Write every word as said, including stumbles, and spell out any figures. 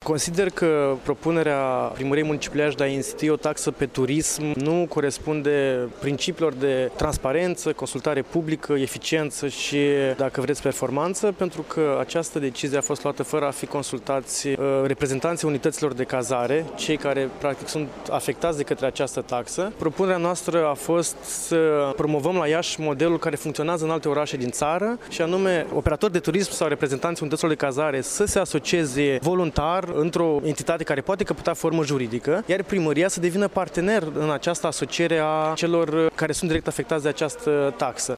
Consider că propunerea Primăriei Municipiului Iași de a institui o taxă pe turism nu corespunde principiilor de transparență, consultare publică, eficiență și, dacă vreți, performanță, pentru că această decizie a fost luată fără a fi consultați reprezentanții unităților de cazare, cei care practic sunt afectați de către această taxă. Propunerea noastră a fost să promovăm la Iași modelul care funcționează în alte orașe din țară, și anume operatori de turism sau reprezentanții unităților de cazare să se asocieze voluntar într-o entitate care poate căpăta formă juridică, iar primăria să devină partener în această asociere a celor care sunt direct afectați de această taxă.